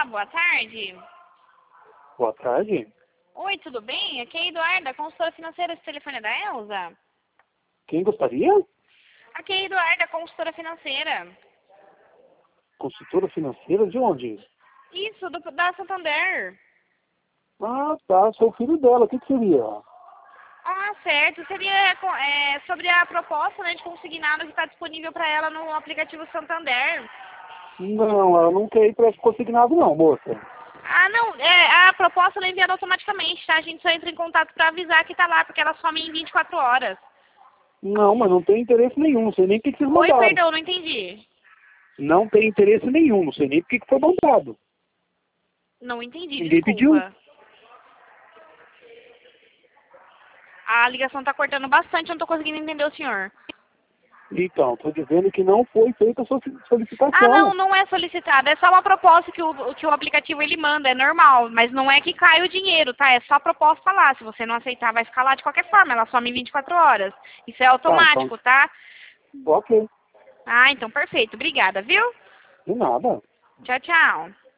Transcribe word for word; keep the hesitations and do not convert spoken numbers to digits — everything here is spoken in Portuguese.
boa tarde. Boa tarde. Oi, tudo bem? Aqui é a Eduarda, consultora financeira. Esse telefone é da Elza? Quem gostaria? Aqui é a Eduarda, consultora financeira. Consultora financeira de onde? Isso, do, da Santander. Ah, tá. Sou o filho dela. O que, que seria? Ah, certo. Seria é, sobre a proposta, né, de consignado que está disponível para ela no aplicativo Santander. Não, ela não quer ir para consignado não, moça. Ah, não. É, a proposta ela é enviada automaticamente, tá? A gente só entra em contato para avisar que tá lá, porque ela some em vinte e quatro horas. Não, mas não tem interesse nenhum. Não sei nem o que, que vocês Oi, mandaram. perdão, não entendi. Não tem interesse nenhum. Não sei nem por que, que foi mandado. Não entendi, Ninguém desculpa. pediu. A ligação tá cortando bastante, eu não tô conseguindo entender o senhor. Então, estou dizendo que não foi feita a sua solicitação. Ah, não, não é solicitada. É só uma proposta que o, que o aplicativo ele manda, é normal. Mas não é que cai o dinheiro, tá? É só a proposta lá. Se você não aceitar, vai ficar lá de qualquer forma. Ela some em vinte e quatro horas. Isso é automático, tá? Ok. Ah, então perfeito. Obrigada, viu? De nada. Tchau, tchau.